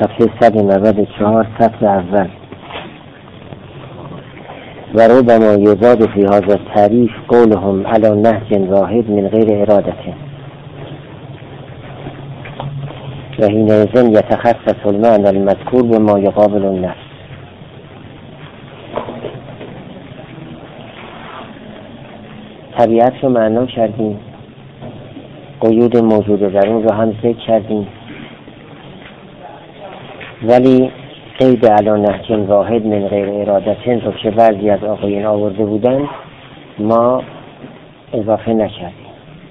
صفحه 194 سطر اول. و ربما یزاد فی هذا التعریف قولهم علی نهج واحد من غیر ارادته و حینئذ یتخصص المعنى المذکور بما یقابل النفس. طبیعت رو معنا کردیم، قیود موجود در اون رو هم ذکر کردیم، ولی قید علی نهج واحد من غیر ارادته رو که بعضی از آقایان آورده بودن ما اضافه نکردیم.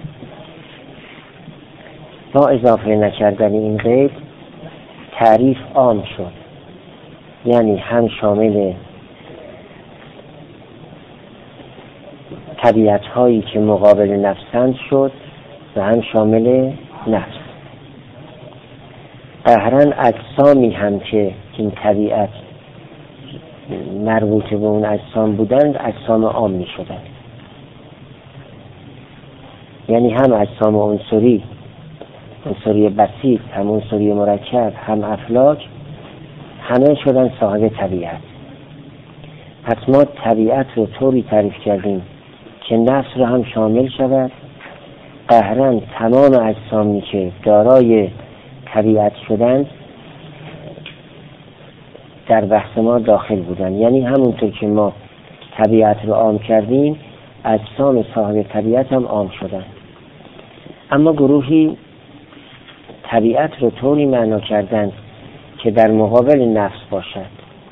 با اضافه نکردن این قید تعریف عام شد، یعنی هم شامل طبیعت هایی که مقابل نفسند شد و هم شامل نفس. قهرن اجسامی هم که این طبیعت مربوط به اون اجسام بودند اجسام عام می شدند، یعنی هم اجسام عنصری بسیط، هم عنصری مرکب، هم افلاک، همه شدن صاحب طبیعت. پس ما طبیعت رو طوری تعریف کردیم که نفس رو هم شامل شود. قهرن تمام اجسامی که دارای طبیعت شدند در بحث ما داخل بودند، یعنی همونطور که ما طبیعت رو عام کردیم اجسام صاحب طبیعت هم عام شدند. اما گروهی طبیعت رو طوری معنا کردند که در مقابل نفس باشد.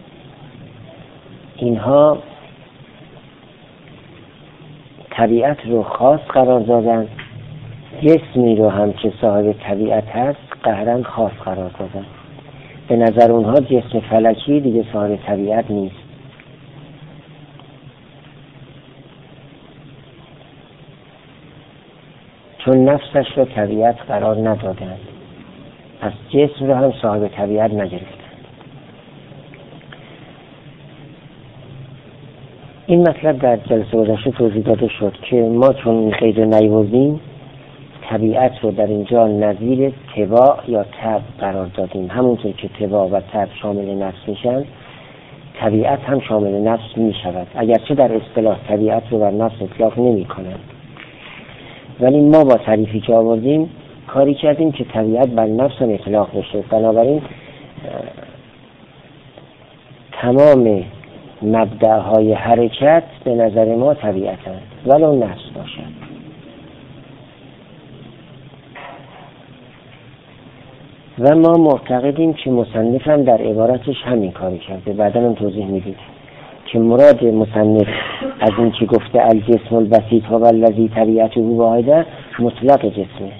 اینها طبیعت رو خاص قرار دادند، جسمی رو هم که صاحب طبیعت هست قهرن خاص قرار دادند. به نظر اونها جسم فلکی دیگه صاحب طبیعت نیست. چون نفسش رو طبیعت قرار ندادند، پس جسم رو هم صاحب طبیعت نگرفتند. این مطلب در جلسه گذشته توضیح داده شد که ما چون این قید رو نیاوردیم طبیعت رو در اینجا نظیر طباع یا طبع قرار دادیم. همونطور که طباع و طبع شامل نفس میشن طبیعت هم شامل نفس میشود، اگرچه در اصطلاح طبیعت رو بر نفس اطلاق نمی کنند، ولی ما با تعریفی که آوردیم کاری کردیم که طبیعت بر نفس هم اطلاق بشه. بنابراین تمام مبدأهای حرکت به نظر ما طبیعتند ولو نفس باشد. و ما معتقدیم که مصنف هم در عبارتش همین کاری کرده. بعدا هم توضیح میدید که مراد مصنف از این که گفته الجسم البسیط و الذی طبیعته واحده مطلق جسمه.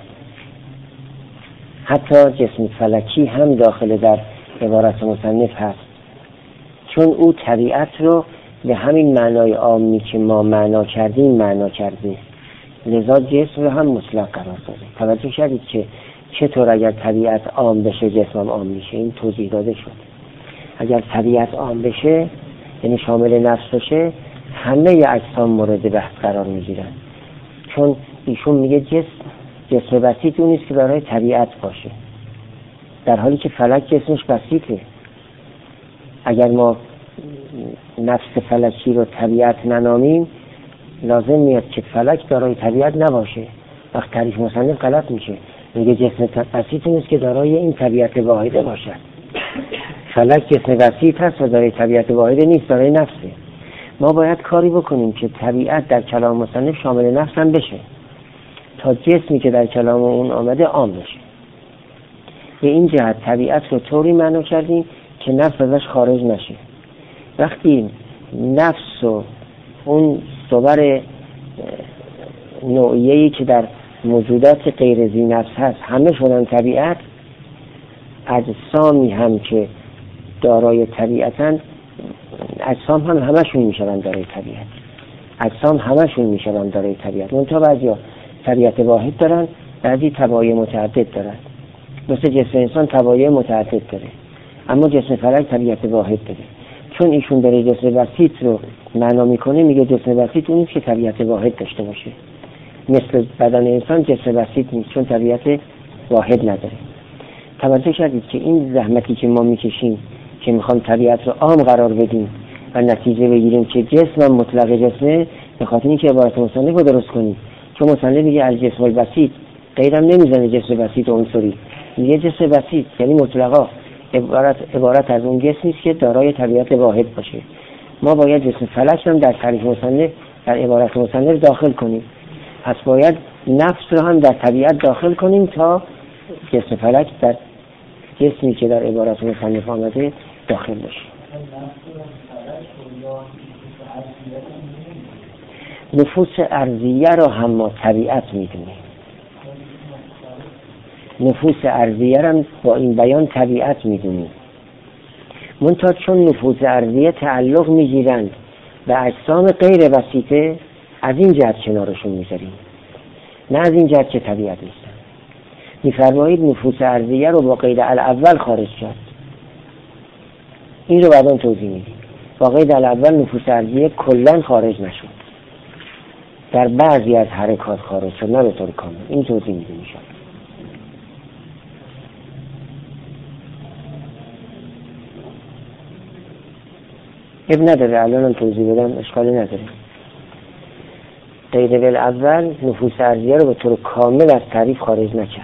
حتی جسم فلکی هم داخل در عبارت مصنف هست، چون او طبیعت رو به همین معنای عامی که ما معنا کردیم معنا کرده، لذا جسم رو هم مطلق قرار داده. توجه کردید که چطور اگر طبیعت عام بشه جسم هم عام میشه؟ این توضیح داده شد. اگر طبیعت عام بشه یعنی شامل نفس بشه همه اجسام مورد بحث قرار میگیرن، چون ایشون میگه جسم بسیط اون نیست که برای طبیعت باشه، در حالی که فلک جسمش بسیطه. اگر ما نفس فلکی رو طبیعت ننامیم لازم میاد که فلک دارای طبیعت نباشه. وقت تعریف مصنف غلط میشه، میگه جسم بسیط نیست که دارای این طبیعت واحده باشد. فلک جسم بسیط هست و دارای طبیعت واحده نیست، دارای نفسه. ما باید کاری بکنیم که طبیعت در کلام مصنف شامل نفس هم بشه تا جسمی که در کلام اون آمده عام بشه. به این جهت طبیعت رو طوری معنا کردیم که نفس ازش خارج نشه. وقتی نفس و اون صور نوعیه‌ای که در موجودات غیر ذی نفس هست همه شدن طبیعت، اجسامی هم که دارای طبیعتن اجسام هم همشون میشن دارای طبیعت. اجسام همشون میشن دارای طبیعت. منتها بعضیا طبیعت واحد دارن، بعضی طبایع متعدد دارن. مثل جسم انسان طبایع متعدد داره، اما جسم فلک طبیعت واحد داره. چون ایشون داره جسم بسیط رو معنا میکنه، میگه جسم بسیط اون نیست که طبیعت واحد داشته باشه. مثل بدن انسان جسم بسیط نیست چون طبیعت واحد نداره. توجه کردید که این زحمتی که ما میکشیم که میخوام طبیعت رو عام قرار بدیم و نتیجه بگیریم که جسم مطلق جسمه، به خاطر اینکه عبارت مصنف رو درست کنیم. چون مصنف میگه الجسم البسیط، غیرم نمیزنه جسم بسیط و عنصری، میگه جسم بسیط یعنی مطلقا عبارت از اون جسمی است که دارای طبیعت واحد باشه. ما باید جسم فلک هم در تعریف مصنف، در عبارت مصنف داخل کنیم. پس باید نفس رو هم در طبیعت داخل کنیم تا جسم فلک در جسمی که در عبارت مصنف آمده داخل بشه. نفوس ارضیه رو هم ما طبیعت میدونیم. نفوس ارضیه رو با این بیان طبیعت میدونیم. منتها چون نفوس ارضیه تعلق میگیرند و اجسام غیر بسیطه، از این جهت کنارشون میذاریم، نه از این جهت که طبیعت نیستن. میفرمایید نفوس ارضیه رو با قید الاول خارج کرد. این رو بعداً توضیح میدیم. با قید الاول نفوس ارضیه کلاً خارج نشد، در بعضی از حرکات خارج شد، نه به طور کامل. این توضیح میدیم میشن. اب نداره الان توضیح بدم، اشکالی نداره. قید الاول نفوس ارضیه رو به طور کامل از تعریف خارج نکرد،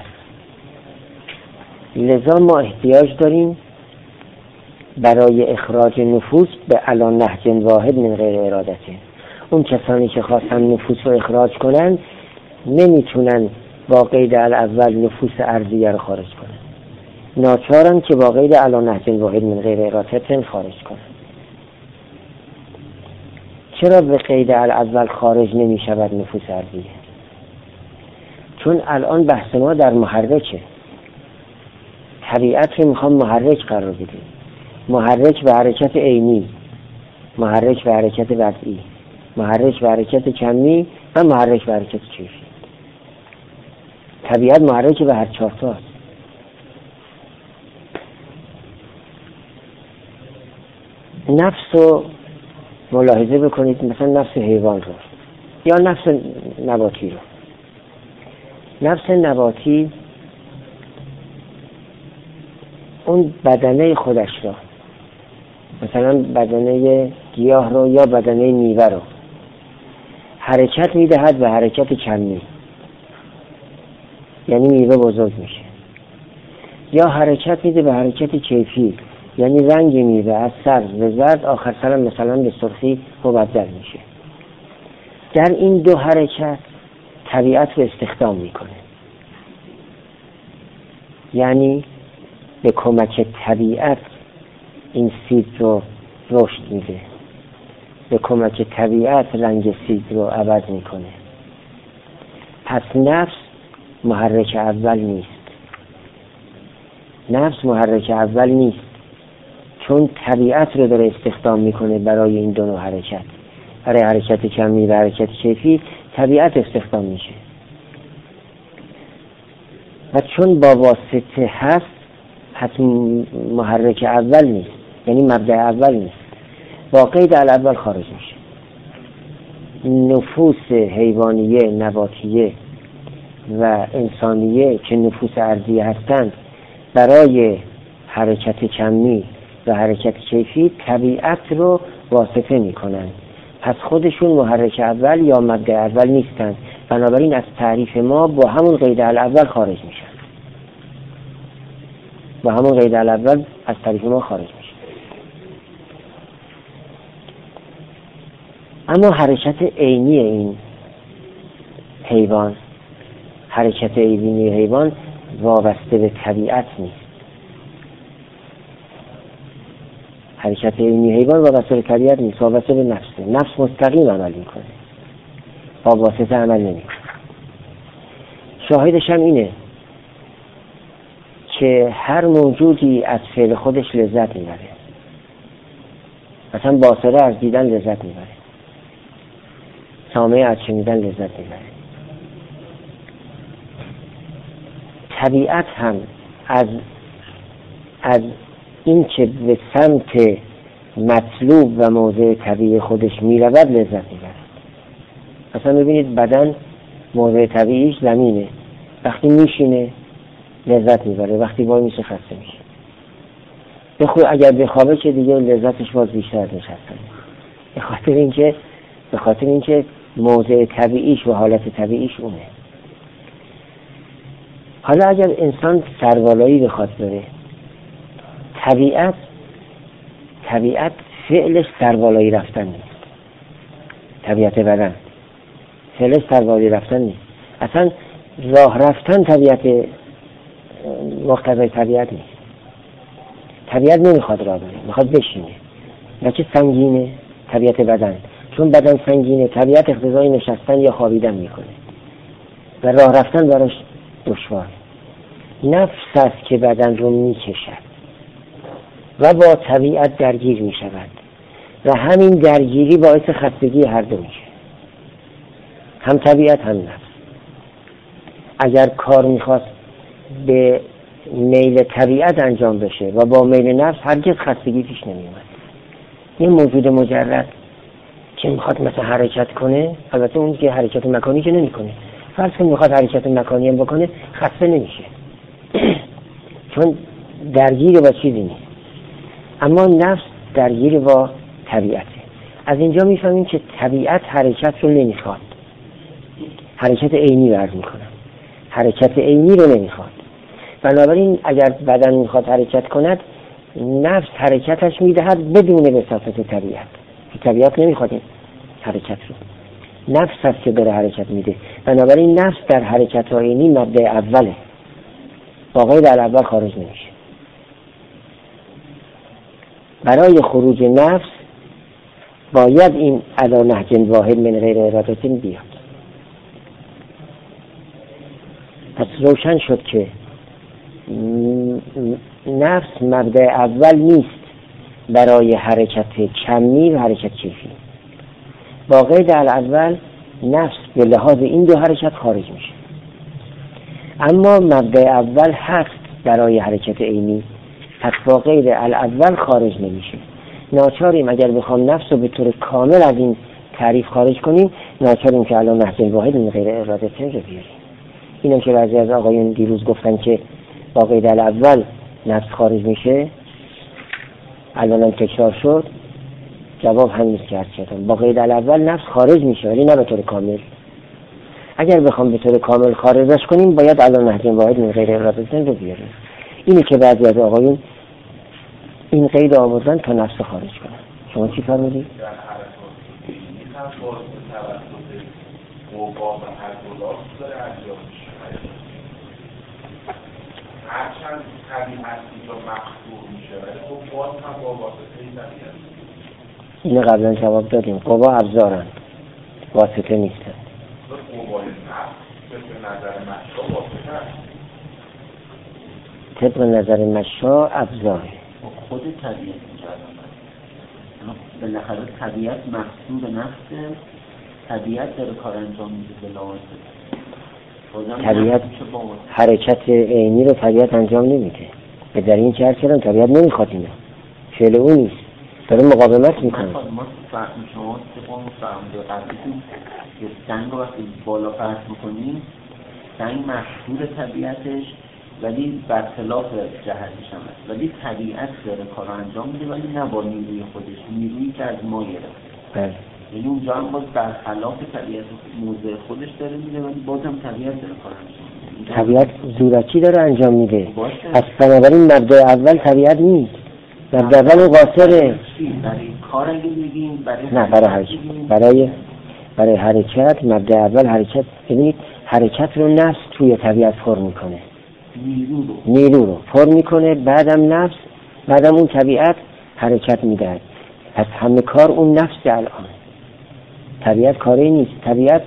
لذا ما احتیاج داریم برای اخراج نفوس به علی نهج واحد من غیر ارادته. اون کسانی که خواستن نفوس رو اخراج کنن نمیتونن با قید الاول نفوس ارضیه رو خارج کنن، ناچارن که با قید علی نهج واحد من غیر ارادته خارج کنن. چرا به قید الاول خارج نمی شود نفوس ارضیه؟ چون الان بحث ما در محرکه. طبیعت رو میخوام محرک قرار بدیم، محرک به حرکت عینی، محرک به حرکت وضعی، محرک به حرکت کمی و محرک به حرکت کیفی. طبیعت محرک به هر چهارتاست. نفس رو ملاحظه بکنید، مثلا نفس حیوان رو یا نفس نباتی رو. نفس نباتی اون بدنه خودش رو، مثلا بدنه گیاه رو یا بدنه میوه رو حرکت میدهد به حرکت کمی، یعنی میوه بزرگ میشه، یا حرکت میده به حرکت کیفی، یعنی رنگ میوه از سبز به زرد آخر سرم مثلا به سرخی مبدل میشه. در این دو حرکت طبیعت رو استخدام میکنه، یعنی به کمک طبیعت این سیب رو رشد میده، به کمک طبیعت رنگ سیب رو عوض میکنه. پس نفس محرک اول نیست، نفس محرک اول نیست، چون طبیعت رو داره استخدام میکنه برای این دو نوع حرکت. برای حرکت کمی و حرکت کیفی طبیعت استخدام میشه و چون با واسطه هست پس محرک اول نیست، یعنی مبدأ اول نیست، با قید الاول خارج میشه. نفوس حیوانیه، نباتیه و انسانیه که نفوس ارضیه هستند برای حرکت کمی و حرکت کیفی طبیعت رو واسطه میکنن، پس خودشون محرک اول یا مبدأ اول نیستن، بنابراین از تعریف ما با همون قید الاول خارج میشن، با همون قید الاول از تعریف ما خارج میشن. اما حرکت عینی این حیوان، حرکت عینی حیوان وابسته به طبیعت نیست. حرکت عینی حیوان وابسته به طبیعت نیست، وابسته به نفسه. نفس مستقیم عمل میکنه، با واسطه عمل نمیکنه. شاهدش هم اینه که هر موجودی از فعل خودش لذت میبره. مثلا باصره از دیدن لذت میبره، سامع از شنیدن لذت میبره. طبیعت هم از این که به سمت مطلوب و موضع طبیعی خودش میرود لذت میبره. مثلا ببینید بدن موضع طبیعیش زمینه، وقتی میشینه لذت میبره، وقتی وای میشه خسته میشه. اگر بخوابه که دیگه لذتش باز بیشتر از نشستن. به خاطر اینکه موضع طبیعیش و حالت طبیعیش اونه. حالا اگر انسان سربالایی بخواد بره، طبیعت فعلش سربالایی رفتن نیست. طبیعت بدن فعلش سربالایی رفتن نیست. اصلا راه رفتن طبیعت مقتضای طبیعت نیست. طبیعت نمیخواد راه بره، میخواد بشینه. بچه سنگینه طبیعت بدن، چون بدن سنگینه طبیعت اقتضای نشستن یا خوابیدن میکنه و راه رفتن براش دشوار. نفس است که بدن رو میکشد و با طبیعت درگیر میشود و همین درگیری باعث خستگی هر دو میشه، هم طبیعت هم نفس. اگر کار میخواست به میل طبیعت انجام بشه و با میل نفس، هرگز خستگی پیش نمیومد. یه موجود مجرد که میخواد مثلا حرکت کنه، البته اون که حرکت مکانی که نمیکنه، فرض کن میخواد حرکت مکانی هم بکنه، خسته نمیشه چون درگیر با چیزی نیست. اما نفس درگیر با طبیعته. از اینجا میفهمیم که طبیعت حرکت رو نمیخواد، حرکت عینی رو عرض میکنم، حرکت عینی رو نمیخواد. بنابراین اگر بدن میخواد حرکت کند، نفس حرکتش میدهد بدون وساطت طبیعت. طبیعت نمیخواد این حرکت رو، نفس هست که داره حرکت میده. بنابراین نفس در حرکت عینی مبدأ اوله، با غیر الاول خارج نمیشه. برای خروج نفس باید این علی نهج واحد من غیر ارادت بیاد. پس روشن شد که نفس مبدأ اول نیست برای حرکت کمی و حرکت کیفی. با قید الاول نفس به لحاظ این دو حرکت خارج میشه، اما مبدأ اول هست برای حرکت عینی، پس با قید الاول خارج نمیشه. ناچاریم اگر بخوام نفس رو به طور کامل از این تعریف خارج کنیم، ناچاریم که الان نهج واحد من غیر ارادت رو بیاریم. اینم که بعضی از آقایون دیروز گفتن که با قید الاول نفس خارج میشه، الانم تکرار شد، جواب همین است که عرض کردم. با قید الاول نفس خارج میشه ولی نه به طور کامل. اگر بخوام به طور کامل خارجش کنیم، باید الان نهج واحد من غیر ارادت رو بیاریم. اینه که بعضی از آقایون این قید آوردن تا نفس خارج کنن. شما چی فرمودید؟ هرچند طبیعت اینجا مخدوع میشه ولی خب باز هم با واسطه طبیعت. اینو قبلا جواب دادیم، قوا ابزارن، واسطه نیستن. قوای نفس به نظر مشا واسطه هست، طبق نظر مشا ابزاره. خود طبیعت اینجا بالاخره طبیعت مخدوع نفسه، طبیعت داره کار انجام میده به لواسطه. طبیعت حرکت عینی رو طبیعت انجام نمیده. به در این چهار کردن طبیعت نمیخواد اینو، فعل اون نیست، داره مقاومت میکنه. ما شما طبق فهمده قبلیتون که سنگ رو وقتی بالا پرت میکنیم، سنگ مخدوع طبیعتش ولی برخلاف جهتش هم هست، ولی طبیعت داره کار انجام میده ولی نه با نیروی خودش، نیرویی که از ما گرفته. یعنی اونجا هم باز برخلاف طبیعت موضع خودش داره میده ولی بازم طبیعت داره کار انجام میده. طبیعت زورکی داره انجام میده. پس بنابراین مبدأ اول طبیعت نیست، مبدأ اول قاصره. برای کار اگه میگیم نه، برای حرکت مبدأ اول حرکت. ببینید حرکت رو نفس توی طبیعت فرم میکنه، نیرو رو فرم میکنه، بعدم نفس، بعدم اون طبیعت حرکت میده. پس همه کار اون نفس الان. طبیعت کاری نیست، طبیعت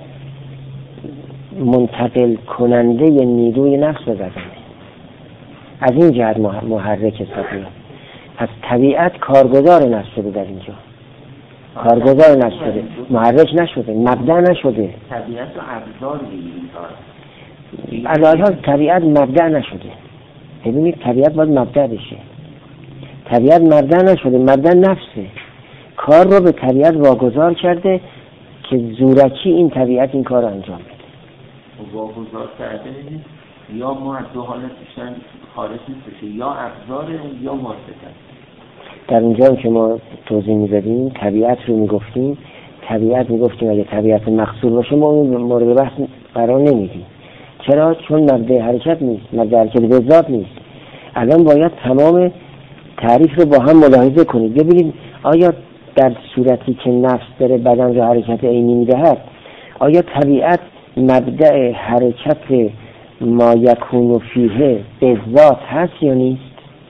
منتقل کننده نیروی نفس رو بدنه. از این جهت محرک طبیعت. پس طبیعت کارگزار نفس شده در اینجا، کارگزار نفس شده، محرک نشده، مبدأ نشده. طبیعت رو ابزار بگیریم الان طبیعت مبدأ نشده. ببینید طبیعت باید مبدأ بشه، طبیعت مبدأ نشده، مبدأ نفسه. کار رو به طبیعت واگذار کرده که زورکی این طبیعت این کار رو انجام بده. واگذار کرده یا ما از دو حالت بیشتر خارج نیست، یا ابزار یا واسطه. در اونجا که ما توضیح می‌دادیم طبیعت رو میگفتیم اگه طبیعت مقصور باشه ما اون مورد بحث قرار نمیدیم. چرا؟ چون مبدأ حرکت نیست، مبدأ حرکت به ذات نیست. الان باید تمام تعریف رو با هم ملاحظه کنید، ببینید آیا در صورتی که نفس داره بدن رو حرکت عینی میدهد، آیا طبیعت مبدأ حرکت ما یکون فیه به ذات هست یا نیست؟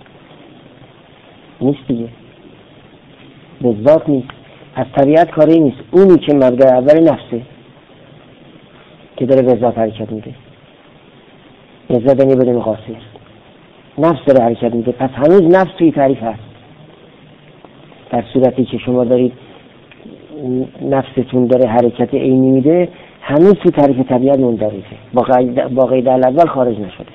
نیست دیگه، به ذات نیست. از طبیعت کاری نیست. اونی که مبدأ اول نفسه که داره به ذات حرکت میده، به ذات یعنی بدون قاصر نفس داره حرکت میده، پس هنوز نفس توی تعریف هست. در صورتی که شما دارید نفستون داره حرکت عینی میده، هنوز توی تعریف طبیعت مندرجه، با قید الاول خارج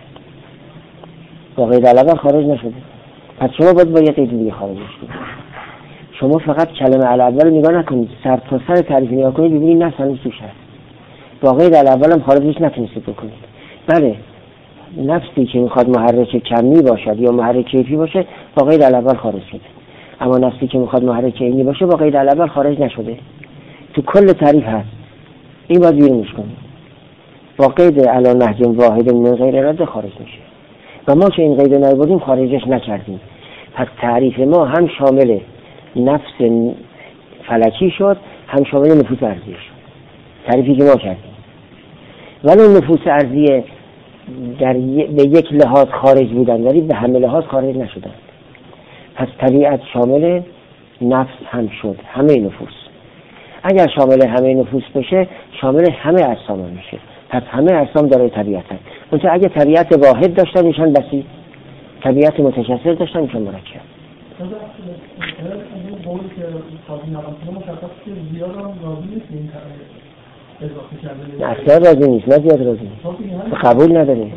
نشده. پس شما باید با یه قید دیگه خارجش کنید. شما فقط کلمه الاول رو نگاه نکنید، سر تا سر تعریف نگاه کنید، ببینید نفس هنوز توش هست. با قید الاول هم خارجش نتونستید بکنید. بله، نفسی که میخواد محرک کمی باشد یا محرک کیفی باشه با قید الاول خارج شده، اما نفسی که میخواد محرک عینی باشه با قید الاول خارج نشده، تو کل تعریف هست. این باید بیرونش کنید. با قید علی نهج واحد من غیر اراده خارج میشه و ما که این قید نیاوردیم خارجش نکردیم. پس تعریف ما هم شامل نفس فلکی شد، هم شامل نفوس ارضیه شد، تعریفی که ما کردیم. ولی نفوس ارضیه به یک لحاظ خارج بودن ولی به همه لحاظ خارج نشدن. پس طبیعت شامل نفس هم شد، همه نفوس. اگر شامل همه نفوس بشه شامل همه اجسام میشه. پس همه اجسام داره طبیعت هست. منتها اگه طبیعت واحد داشتن میشن بسیط، طبیعت متکثر داشتن میشن مرکب. اصلا راضی نیست، نه زیاد راضی نیست، قبول نداره.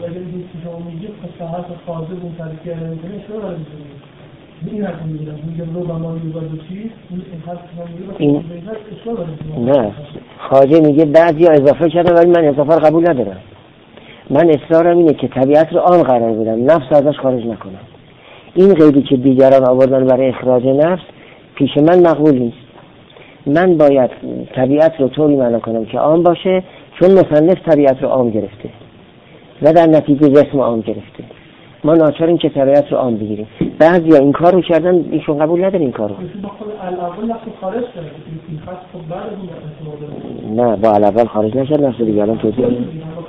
نه، خواجه میگه بعضی ها اضافه شده ولی من اضافه رو قبول ندارم. من اصرارم اینه که طبیعت رو عام قرار بدم، نفس ازش خارج نکنم. این قیدی که دیگران آوردن برای اخراج نفس پیش من مقبول نیست. من باید طبیعت رو طوری معنا کنم که عام باشه، چون مصنف طبیعت رو عام گرفته و در نتیجه جسم عام گرفته. ما ناچاریم که طبیعت رو عام بگیریم. بعضیا این کار رو کردن، ایشون قبول نداره این کار رو. نه، با الاول خارج نشد، نفس دیگه الان توضیح میدم.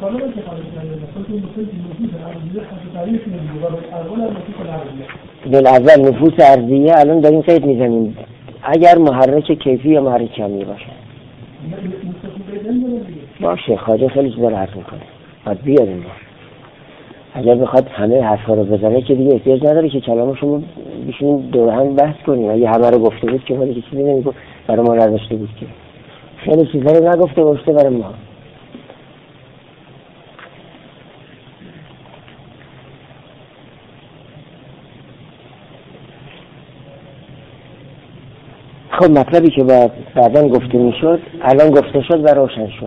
بالاول نفوس ارضیه الان داریم قید میزنیم اگر محرک کیفی یا محرک کمی باشه. باشه، خواجه خیلی چیزا رو حرف میکنه، باید بیاریم. اگر بخواد همه حرفا رو بزنه که دیگه احتیاج نداره که کلامشون بشینیم دور هم بحث کنیم. اگه همه رو گفته بود که ولی چیزی نمیگفت برای ما نذاشته بود که خیلی چیزا رو نگفته گفته برای ما. خب مطلبی که بعداً گفته میشد الان گفته شد و روشن شد.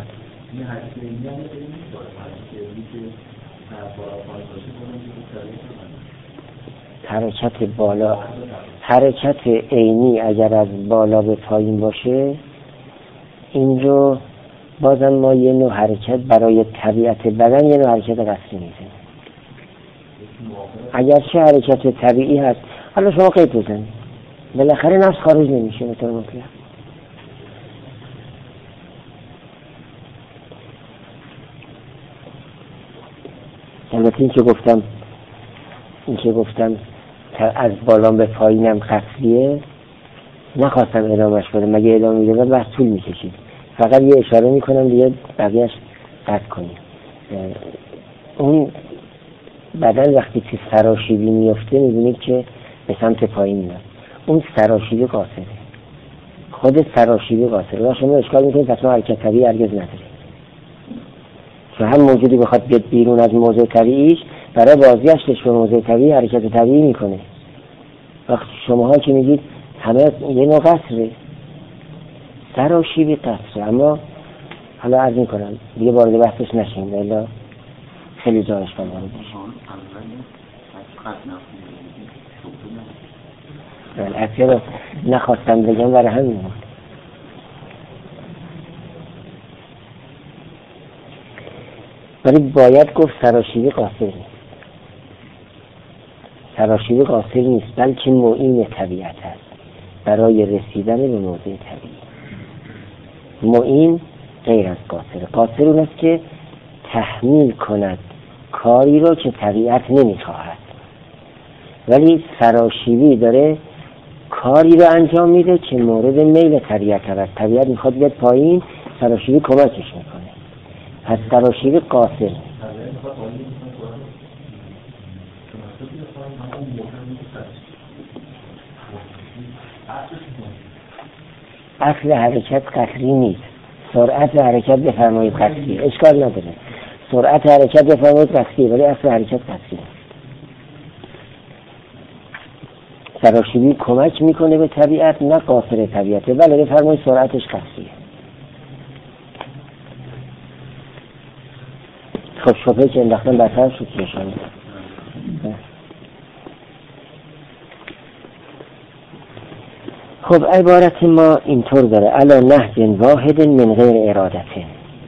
حرکت بالا، حرکت عینی اگر از بالا به پایین باشه، این رو بازم ما یه نوع حرکت برای طبیعت بدن یه نوع حرکت قصری میزنیم. اگر چه حرکت طبیعی هست، حالا شما قید بزنید، بالاخره نفس خارج نمیشه به طور مطلق. البته این که گفتم از بالا به پایینم قصریه، نخواستم ادامهش بدم، مگه ادامه میدادم بحث طول میکشید. فقط یه اشاره میکنم دیگه بقیهش قطع کنیم. اون بدن وقتی که سراشیبی میفته میبینید که به سمت پایین میاد، اون سراشیبی قاصره، خود سراشیبی قاصره و شما اشکال میکنید اصلا حرکت طبیعی هرگز نداره. چون هم موجودی بخواد بیاد بیرون از موضع طبیعیش برای بازگشتش به موضع طبیعی حرکت طبیعی میکنه. وقتی شماها که میگید همه یه نوع قصره، سراشیبی قصره، اما حالا عرض میکنم دیگه وارد بحثش نشیم، الا خیلی دانشمند وارد بشه. اصلا رو نخواستم بگم برای همین بود. ولی باید گفت سراشیبی قاصر نیست. سراشیبی قاصر نیست، بلکه معین طبیعت است برای رسیدن به موضع طبیعی. معین غیر از قاصر. قاصر اون است که تحمیل کند کاری رو که طبیعت نمیخواهد، ولی سراشیبی داره کاری رو انجام میده که مورد میل طبیعت است. طبیعت میخواد بیاد پایین، سراشیبی کمکش میکنه. پس سراشیبی قاصر. اصل حرکت قطعی نیست. سرعت حرکت بفرمایید قطعی، اشکال نداره. سرعت حرکت بفرمایید قطعی، ولی اصل حرکت قطعی. سراشیبی کمک میکنه به طبیعت، نه قاصر طبیعته. بله بفرمایید سرعتش قطعیه. خب شبهه که انداختن بهتر شد نشانه. خب عبارت ما اینطور داره: علی نهج واحد من غیر ارادته.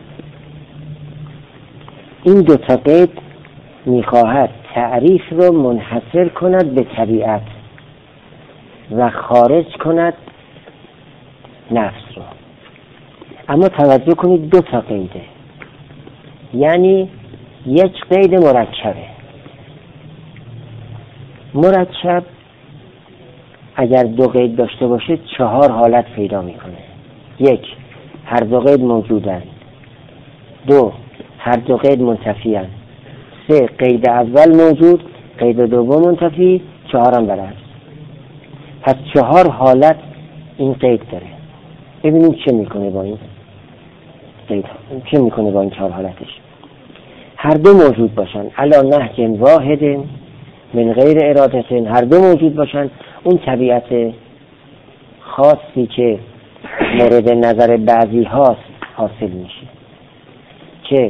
این دو تا قید میخواهد تعریف رو منحصر کند به طبیعت و خارج کند نفس رو. اما توجه کنید دو تا قیده، یعنی یک قید مرکبه. مرکب اگر دو قید داشته باشه 4 حالت پیدا میکنه. 1 هر دو قید موجودن. 2 هر دو قید منتفیان. 3 قید اول موجود، قید دوم منتفی، 4 هم برعکس. پس 4 حالت این قید داره. ببینیم چه میکنه با این قید، چه میکنه با این 4 حالتش. هر دو موجود باشن، علی نهج واحد من غیر ارادتن، هر دو موجود باشن، اون طبیعت خاصی که مورد نظر بعضی هاست حاصل میشه که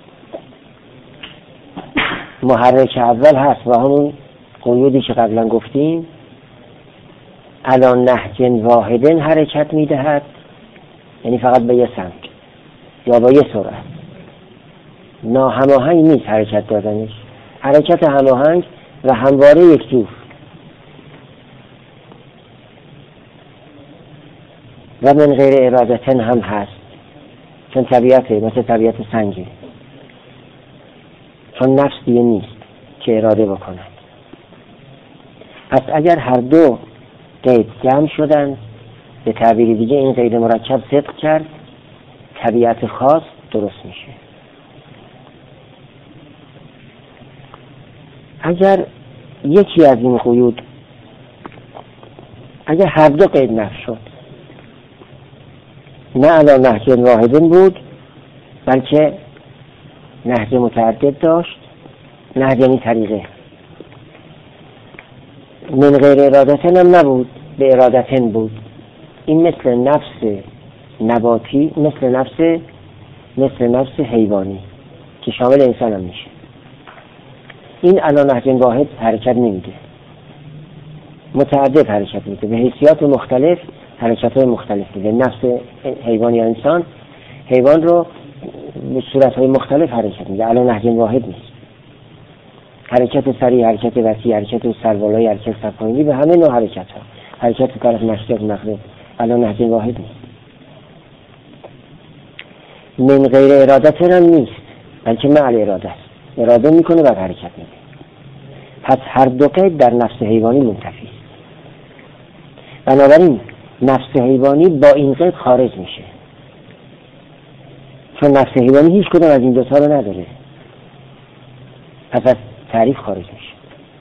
محرک اول هست و همون قیودی که قبلا گفتیم، علی نهج واحد حرکت میدهد، یعنی فقط به یه سمت یا با یه سرعت. ناهماهنگ نیست حرکت دادنش، حرکت هماهنگ و همواره یک جور. و من غیر ارادتن هم هست، چون طبیعته، مثل طبیعت سنگه، چون نفس دیگه نیست که اراده بکند. پس اگر هر دو قید جمع شدن، به تعبیر دیگه این قید مرکب صدق کرد، طبیعت خاص درست میشه. اگر یکی از این قیود، اگر هر دو قید نفی شد، نه علی نهج واحد بود بلکه نهج متعدد داشت. نهج یعنی طریقه. من غیر ارادتن هم نبود، به ارادتن بود. این مثل نفس نباتی، مثل نفس حیوانی که شامل انسان هم میشه. این علی نهج واحد حرکت نمیده، متعدد حرکت میده، به حیثیات مختلف حرکت‌های مختلف میده. نفس حیوان یا انسان، حیوان رو به صورت‌های مختلف حرکت میده، علی نهج واحد نیست. حرکت سریع، حرکت وسیع، حرکت سربالایی، حرکت سرپایینی، به همه نوع حرکت‌ها، حرکت طرف مشرق مغرب، علی نهج واحد نیست. من غیر ارادت هم نیست، بلکه مع اراده است. اراده میکنه و حرکت میده. پس هر دو قید در نفس حیوانی منتفی است. بنابراین نفس حیوانی با این قید خارج میشه، چون نفس حیوانی هیچ کدوم از این دوتا رو نداره، پس از تعریف خارج میشه.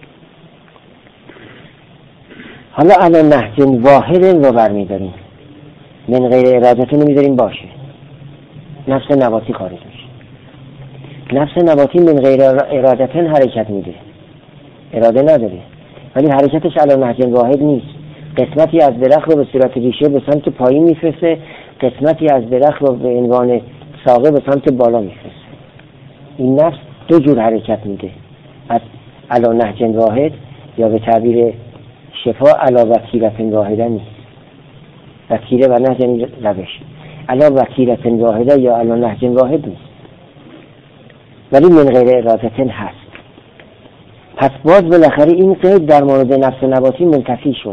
حالا علی نهج واحد رو برمیداریم، من غیر ارادتون رو میداریم باشه، نفس نباتی خارج میشه. نفس نباتی من غیر ارادتن حرکت میده، اراده نداره، ولی حرکتش علی نهج واحد نیست. قسمتی از درخت رو به صورت ریشه به سمت پایین میفرسته، قسمتی از درخت رو به عنوان ساقه به سمت بالا میفرسته. این نفس دو جور حرکت میده، از علی نهج واحد یا به تعبیر شفا علی وتیرة واحده نیست. وتیره و نهج یعنی روش، علی وتیرة واحده یا علی نهج واحد نیست، ولی من غیر اراده هست. پس باز بالاخره این قید در مورد نفس نباتی منتفی شد،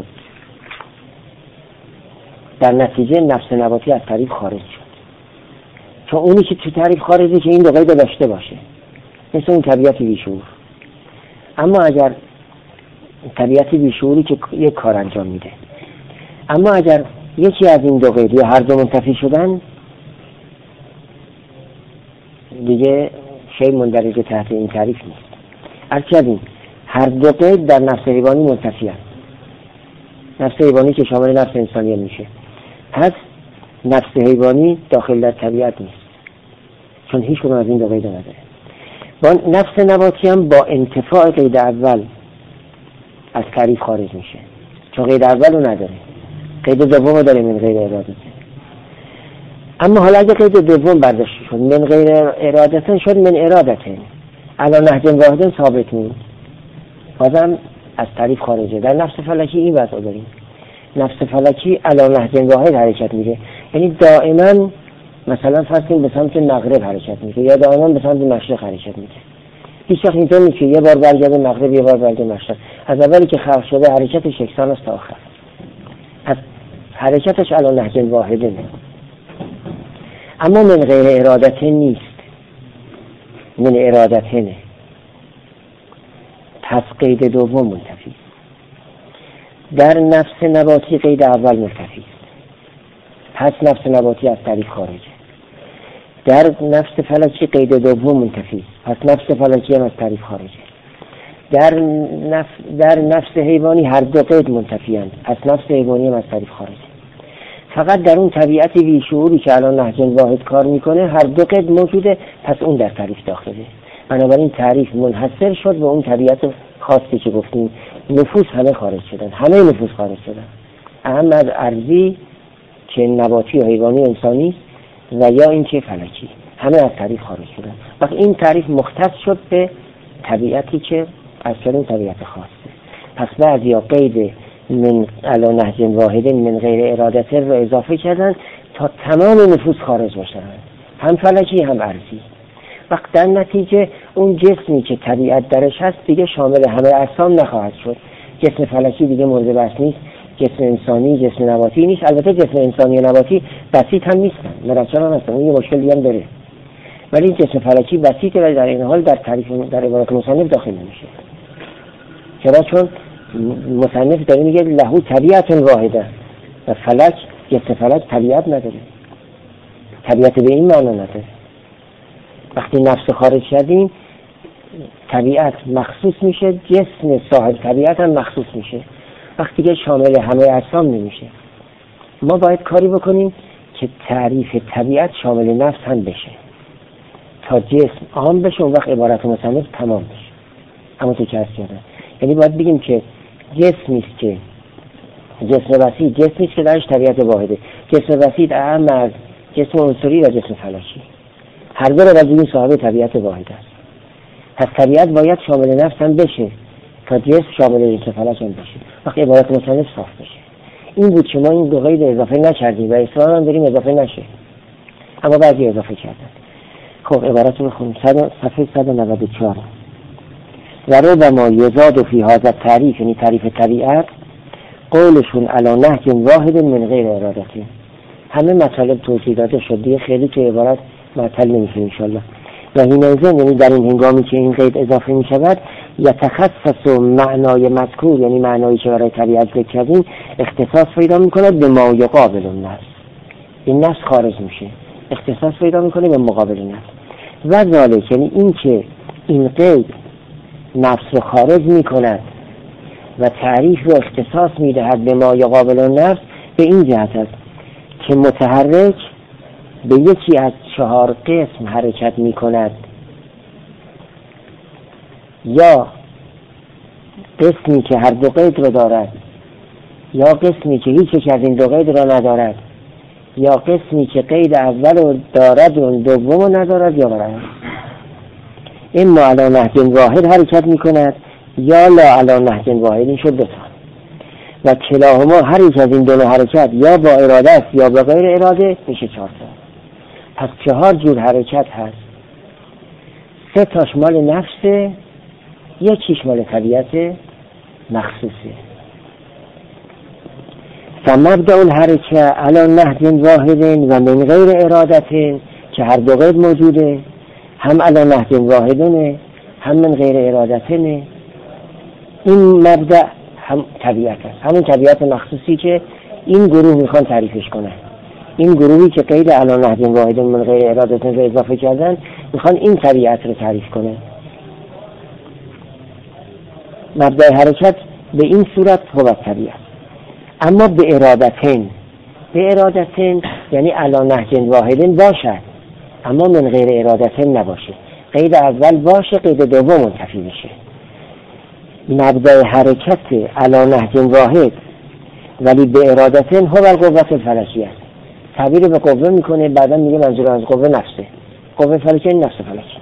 در نتیجه نفس نباتی از تعریف خارج شد، چون اونی که تو تعریف خارجه که این دو قید داشته باشه، مثل اون طبیعت بیشعور. اما اگر طبیعت بیشعوری که یک کار انجام میده، اما اگر یکی از این دو قید یا هر دو منتفی شدن، دیگه شیء مندرج تحت این تعریف نیست. البته هر دو قید در نفس حیوانی منتفی هست. نفس حیوانی که شامل نفس انسانی میشه، پس نفس حیوانی داخل در طبیعت نیست، چون هیچ کدوم از این دو قید نداره. با نفس نباتی هم با انتفاع قید اول از تعریف خارج میشه، چون قید اول رو نداره، قید دوم رو داره من غیر اراده. اما حالا اگه قید دوم برداشت شد، من غیر اراده شد من اراده، علی نهج واحد ثابت نیست، بازم از تعریف خارجه. در نفس فلکی این وضع داریم، نفس فلکی علی نهج واحد حرکت میده، یعنی دائما مثلا فرض کنید به سمت مغرب حرکت میده یا دائما به سمت مشرق حرکت میده. هیچ وقت اینطور نیست که یه بار برگرده مغرب یه بار برگرده مشرق. از اولی که خلق شده حرکتش یکسان است تا آخر، پس حرکتش علی نهج واحد نه. اما من غیر ارادته نیست، من ارادته نه، پس قید دوم منتفی. در نفس نباتی قید اول منتفی است، پس نفس نباتی از تعریف خارجه. در نفس فلکی قید دوم منتفی است، پس نفس فلکی هم از تعریف خارجه. در نفس حیوانی هر دو قید منتفی اند، پس نفس حیوانی هم از تعریف خارجه. فقط در اون طبیعت بیشعوری که الان نهج واحد کار میکنه هر دو قید موجوده، پس اون در تعریف داخله. بنابراین تعریف منحصر شد به اون طبیعت خاصی که گفتیم. نفوس همه خارج شدن، همه نفوس خارج شدن، اهم از ارضی که نباتی و حیوانی انسانی و یا این که فلکی، همه از تعریف خارج شدن. وقت این تعریف مختص شد به طبیعتی که اصلا این طبیعت خاصه. پس بعضیا قید من علی نهج واحد من غیر ارادته رو اضافه کردن تا تمام نفوس خارج باشن، هم فلکی هم ارضی. وقت در نتیجه اون جسمی که طبیعت درش هست دیگه شامل همه اجسام نخواهد شد. جسم فلکی دیگه مورد بحث نیست، جسم انسانی جسم نباتی نیست. البته جسم انسانی و نباتی بسیط هم نیستن، مرچان هم هستن، اون یه مشکل دیگه هم داره، ولی جسم فلکی بسیطه و در این حال در تعریف در عبارت مصنف داخل نمیشه. چرا؟ چون مصنف داره میگه له طبیعت واحده و فلک، جسم فلک طبیعت نداره، طبیعت به این معنا نداره. وقتی نفس خارج کردیم طبیعت مخصوص میشه، جسم صاحب طبیعت هم مخصوص میشه، وقتی که شامل همه اجسام نمیشه. ما باید کاری بکنیم که تعریف طبیعت شامل نفس هم بشه تا جسم عام بشه، اون وقت عبارت مصنف تمام بشه. اما تو که هست یادن، یعنی باید بگیم که جسمیست که جسم وسیع، جسمیست که درش طبیعت واحده. جسم وسیع اهم از جسم عنصری و جسم فلکی، هر دو رو این صاحب طبیعت واحد است. پس طبیعت باید شامل نفس هم بشه تا جسم شامل جسم فلک هم بشه، وقتی عبارت مصنف صاف بشه. این بود که ما این دو قید اضافه نکردیم و اصرار هم داریم اضافه نشه، اما بعضی اضافه کردن. خب عبارت رو بخونیم، صفحه 194. و ربما یزاد فی هذا التعریف، یعنی تعریف طبیعت، قولشون علی نهج واحد من غیر ارادته. همه مطالب توضیح داده شد دیگه، خیلی تو عبارت معطل نمیشه انشالله. و حینئذ، یعنی در این هنگامی که این قید اضافه می شود، یتخصص معنای مذکور، یعنی معنایی که برای طبیعت ذکر کردیم، اختصاص پیدا می کند به ما یقابل النفس. این نفس خارج میشه، اختصاص پیدا می کنه به مقابل نفس. و ذالک، یعنی این که این قید نفس رو خارج می کند و تعریف رو اختصاص می دهد به ما یقابل النفس، به این جهت است که متحرک به یکی از 4 قسم حرکت می کند، یا قسمی که هر دو قید رو دارد، یا قسمی که هیچ یک از این دو قید رو ندارد، یا قسمی که قید اول رو دارد و دوم رو ندارد، یا برعکس. اما علی نهج واحد حرکت میکند یا لا علی نهج واحد. این شد 2 تا و کلاهما هر یک از این 2 حرکت یا با اراده است یا با غیر اراده میشه 4 تا. پس 4 جور حرکت هست. 3 تاش مال نفسه، 1 مال طبیعت مخصوصه. فمبدأ الحرکه علی نهج واحد و من غیر ارادت، که هر 2 قید موجوده، هم علی نهج واحدنه هم من غیر ارادتنه. این مبدأ هم طبیعت است، همون طبیعت مخصوصی که این گروه میخوان تعریفش کنن. این گروهی که قید علی نهج واحد من غیر ارادتن رو اضافه کردن میخوان این طبیعت رو تعریف کنن. مبدأ حرکت به این صورت هو طبیعت. اما به ارادتن یعنی علی نهج واحد باشد اما من غیر ارادتن نباشه. قید اول باشه، قید دوم منتفی بشه. مبدأ حرکت علی نهج واحد ولی به ارادتن هو القوة الفلکیه. تعبیر به قوه میکنه، بعدا میگه منظور از قوه نفسه. قوه فلکیه نفس فلکی.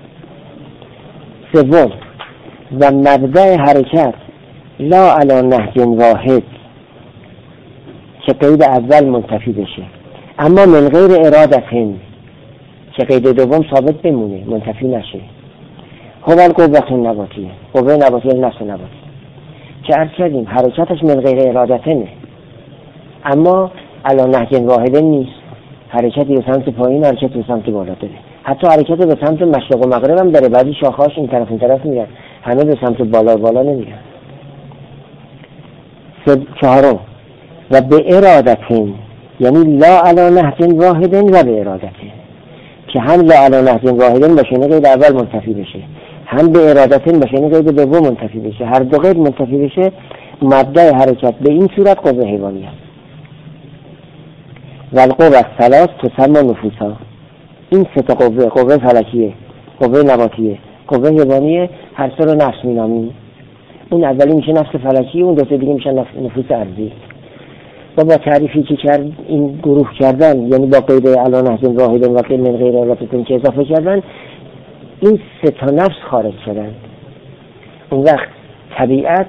3 و مبدأ حرکت لا علی نهج واحد، که قید اول منتفی بشه اما من غیر ارادتن، که قید دوم ثابت بمونه منتفی نشه. هو القوة النباتیه، قوه نباتیه نفس نباتی که عرض کردیم حرکتش من غیر ارادتنه اما علی نهج واحد نیست. حرکتی به سمت پایین، حرکتی به سمت بالا داره. حتی حرکت به سمت مشرق و مغرب هم داره. بعضی شاخه‌هاش این طرف میرن، همه به سمت بالا نمیرن. 4 و به ارادتن یعنی لا علی نهج واحد و به ارادتن، که هم لا علی نهج واحد باشه قید اول منتفی بشه، هم به ارادتن باشه قید دوم منتفی بشه. هر 2 قید منتفی بشه مبدأ حرکت به این صورت قوه حیوانیه. و القوة 3 تسمى نفوسا. این 3 تا قوه فلکیه، قوه نباتیه، قوه حیوانیه، هر 3 رو نفس مینامیم. اون اولی میشه نفس فلکی، اون 2 تا دیگه میشه نفوس ارضی. و با تعریفی که کرد این گروه کردن، یعنی با قید علی نهج واحد و قید من غیر ارادتن که اضافه کردن، این 3 تا نفس خارج شدن. اون وقت طبیعت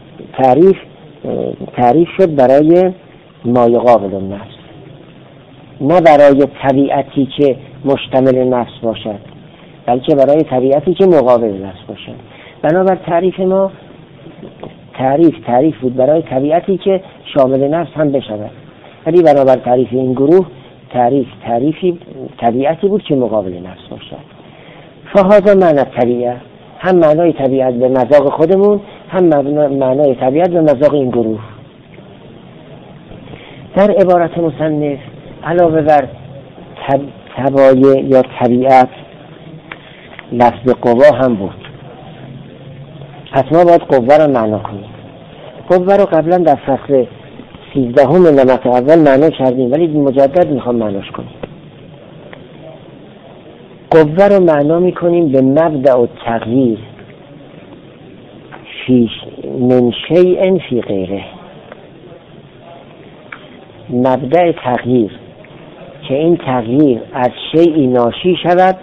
تعریف شد برای ما یقابل النفس، نه برای طبیعتی که مشتمل نفس باشد، بلکه برای طبیعتی که مقابل نفس باشد. بنابر تعریف ما تعریف بود برای طبیعتی که شامل نفس هم بشود، ولی بنابر تعریف این گروه طبیعتی بود که مقابل نفس باشد. فهذا معنی طبیعه، هم معنای طبیعت به مذاق خودمون، هم معنای طبیعت به مذاق این گروه. در عبارت مصنف علاوه بر طبایع یا طبیعت لفظ قوا هم بود. پس ما باید قوه رو معنا کنیم. قوه رو قبلا در فصل 13 نمط اول معنا کردیم، ولی مجدد میخوام معناش کنیم. قوه رو معنا میکنیم به مبدأ و تغییر من شیء فی غیره. مبدأ تغییر که این تغییر از شیئی ناشی شود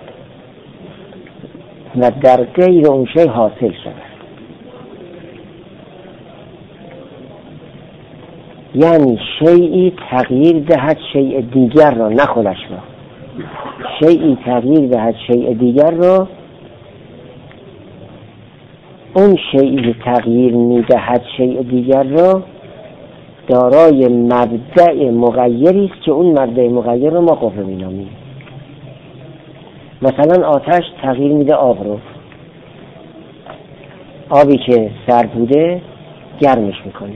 و در غیر اون شیء حاصل شود. یعنی شیئی تغییر دهد شیء دیگر را، نه خودش را. شیئی تغییر دهد شیء دیگر را، اون شیئی تغییر میدهد شیء دیگر را دارای مبدأ مغیری است که اون مبدأ مغیر رو ما قوه مینامیم. مثلا آتش تغییر میده آب رو، آبی که سرد بوده گرمش میکنه.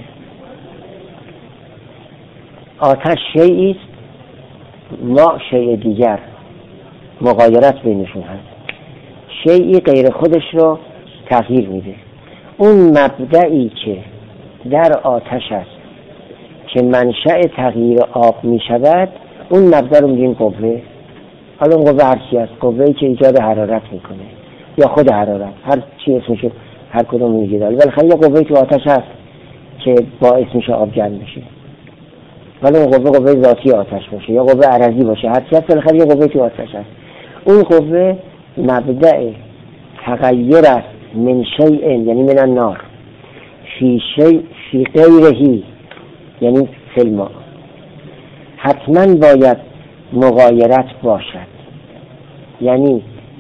آتش شیئی است، ما شیء دیگر، مغایرت بینشون هست. شیئی غیر خودش رو تغییر میده. اون مبدئی که در آتش است که منشأ تغییر آب میشود، اون مبدأ رو میگیم قوه. حالا اون قوه هر چی است، قوه‌ای که ایجاد حرارت میکنه یا خود حرارت، هر چی اسمشه، هر کدوم میگه داره. ولی یه قوه‌ای تو آتش هست که باعث میشه آب گرم بشه، ولی اون قوه ذاتی آتش باشه یا قوه عرضی باشه، هر چی هست بالاخره یه قوه تو آتش هست. اون قوه مبدأ تغییر است من شیء یعنی من النار، فی شیء فی غیره یعنی فی الماء، حتما باید مغایرت باشد، یعنی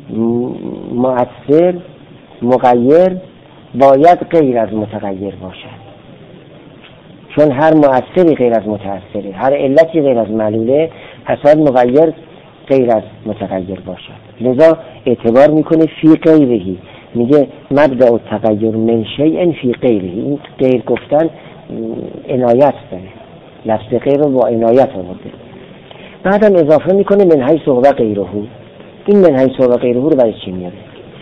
مؤثر مغیر باید غیر از متغیر باشد، چون هر مؤثری غیر از متأثره، هر علتی غیر از معلوله، پس باید مغیر غیر از متغیر باشد. لذا اعتبار میکنه فی غیره، میگه مبدأ التغیر من شیء فی غیره. این غیر گفتن عنایت داره، لفظ غیر رو با عنایت آورده. بعدم اضافه میکنه من حیث هو غیره. این من حیث هو غیره رو برای چی میاره؟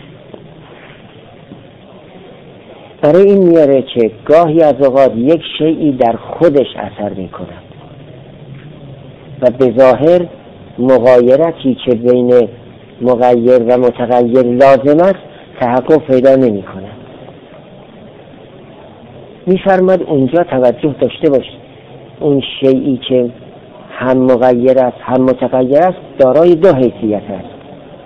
برای این میاره که گاهی از اوقات یک شیئی در خودش اثر میکند و به ظاهر مغایرتی که بین مغیر و متغیر لازم است تحقق پیدا نمی کند. میفرماد اونجا توجه داشته باشید، اون شیئی که هم مغیر است هم متغیر است دارای دو حیثیت است.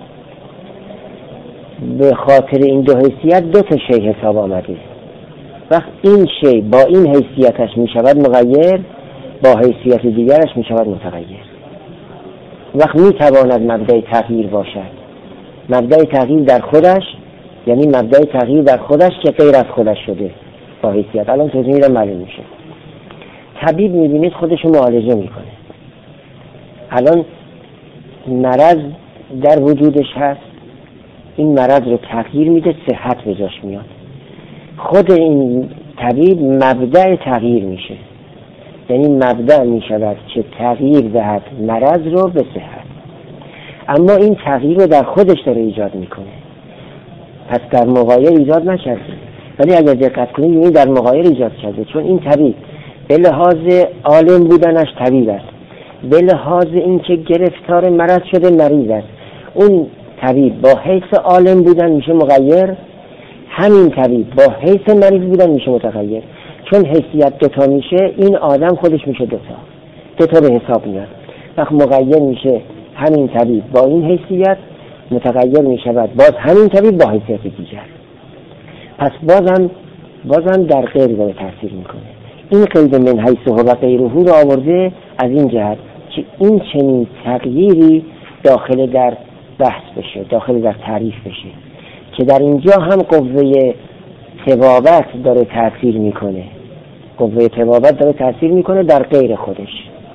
به خاطر این دو حیثیت دو تا شیء حساب آمده. وقت این شیء با این حیثیتش می شود مغیر، با حیثیت دیگرش می شود متغیر. وقت می تواند مبدأ تغییر باشد، مبدأ تغییر در خودش، یعنی مبدأ تغییر در خودش که غیر از خودش شده با حیثیت. الان توضیح میدم معلوم میشه. طبیب میبینید خودشو معالجه میکنه، الان مرض در وجودش هست، این مرض رو تغییر میده، صحت به جاش میاد. خود این طبیب مبدأ تغییر میشه، یعنی مبدأ میشود که تغییر دهد مرض رو به صحت. اما این تغییر رو در خودش داره ایجاد میکنه، پس در مغایر ایجاد نکرده. ولی اگر دقت کنید این در مغایر ایجاد کرده، چون این طبیب به لحاظ عالم بودنش طبیب است، به لحاظ اینکه گرفتار مرض شده مریض است. اون طبیب با حیث عالم بودن میشه مغیر، همین طبیب با حیث مریض بودن میشه متغیر. چون حیثیت دوتا میشه، این آدم خودش میشه دوتا به حساب میاد. وقت مغیر میشه همین طبیب با این حیثیت، متغیر میشود باز همین طبیب با حیثیت دیگر. پس بازم در غیر داره تاثیر میکنه. این قید من حیث هو غیره رو آورده از این جهت که این چنین تغییری داخل در بحث بشه، داخل در تعریف بشه، که در اینجا هم قوه طبابت داره تاثیر میکنه، قوه طبابت داره تاثیر میکنه در غیر خودش.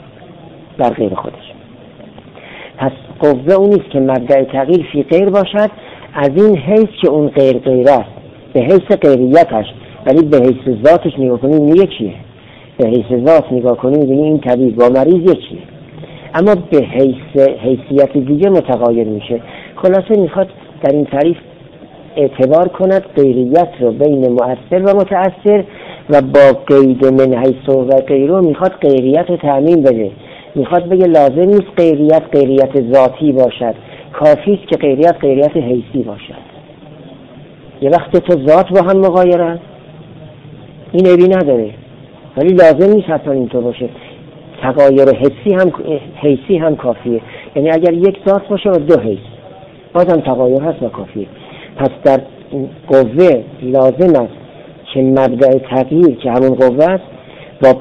پس قوه اونیست که مبدأ تغییر فی غیر باشد، از این حیث که اون غیر است، به حیث غیریتش، ولی به حیث ذاتش نگاه کنیم یکیه. به حیث ذات نگاه کنیم می‌بینیم این طبیب با مریض یکیه، اما به حیثیت دیگه متغایر میشه. خلاصه میخواد در این تعریف اعتبار کند غیریت رو بین مؤثر و متأثر، و با قید من حیث و غیره میخواد غیریت رو تعمیم بده. میخواد بگه لازم نیست غیریت ذاتی باشد، کافی است که غیریت حیثی باشد. یه وقت تو ذات با هم مغایرن، این عیبی نداره، ولی لازم نیست حتما اینطور باشه. تغایر حیثی هم کافیه، یعنی اگر یک ذات باشه و دو حیث بازم تغایر هست و کافیه. پس در قوه لازم است که مبدأ تغییر که همون قوه است با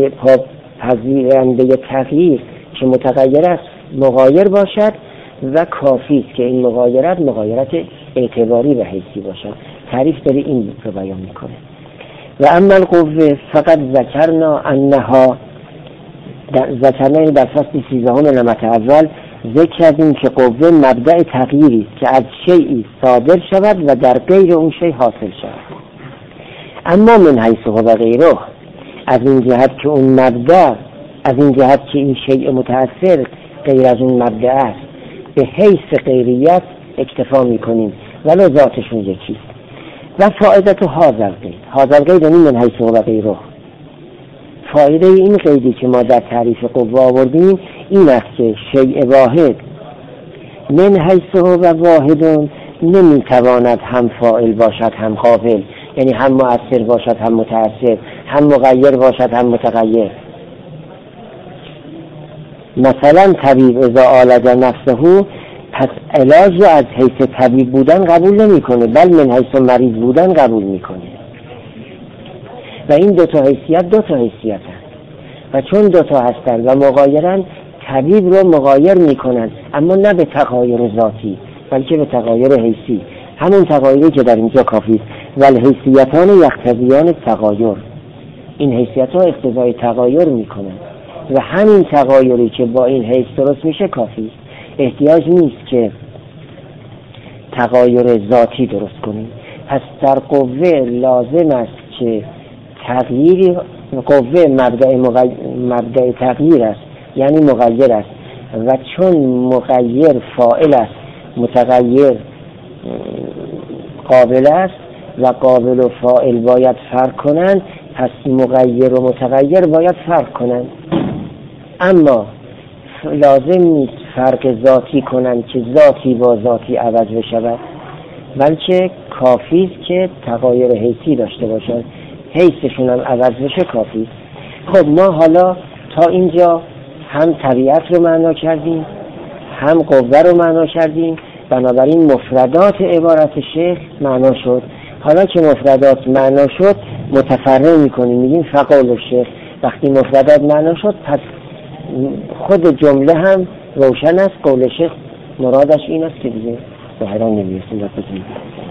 پذیرنده تغییر که متغیر است مغایر باشد، و کافی است که این مغایرت اعتباری و حیثی باشد. تعریف داره این رو بیان میکنه. و اما القوه فقط ذکرنا انها، ذکرنا در فصل 13 نمط اول ذکر کردیم که قوه مبدأ تغییری است که از شیئی صادر شود و در غیر اون شیء حاصل شود. اما من حیث هو غیره، از این جهت که اون مبدأ، از این جهت که این شیء متأثر غیر از اون مبدأ است، به حیث غیریت اکتفا میکنیم ولو ذاتشون یکیست. و فائدت هذا القید یعنی من حیث هو غیره، فایده این قیدی که ما در تعریف قوه آوردیم این است که شیء واحد من حیث هو واحد نمیتواند هم فاعل باشد هم قابل، یعنی هم مؤثر باشد هم متأثر، هم مغیر باشد هم متغیر. مثلا طبیب اذا عالج نفسه، پس علاج رو از حیث طبیب بودن قبول نمی کنه، بل من حیث مریض بودن قبول میکنه. و این دو تا حیثیت هست و چون دو تا هستن و مغایرن، طبیب رو مغایر میکنن، اما نه به تغایر ذاتی بلکه به تغایر حیثی، همون تغایری که در اینجا کافی است. ولی حیثیتان یقتضیان تغایر، این حیثیت ها اقتضای تغایر میکنن و همین تغایری که با این حیث درست میشه کافی است. احتیاج نیست که تغایر ذاتی درست کنیم. پس در قوه لازم است که تغییری، قوه مبدأ تغییر است، یعنی مغیر است، و چون مغیر فاعل است، متغیر قابل است و قابل و فاعل باید فرق کنند، پس مغیر و متغیر باید فرق کنند. اما لازم نیست فرق ذاتی کنند که ذاتی با ذاتی عوض بشود، بلکه کافی است که تغایر حیثی داشته باشند، حیثشون هم عوض بشه کافی. خب ما حالا تا اینجا هم طبیعت رو معنا کردیم، هم قوه رو معنا کردیم، بنابراین مفردات عبارت شیخ معنا شد. حالا که مفردات معنا شد متفرع میکنیم، میگیم فقال الشیخ. وقتی مفردات معنا شد پس خود جمله هم روشن است. قول شیخ مرادش این است که دیگه ظاهرا نمیرسیم.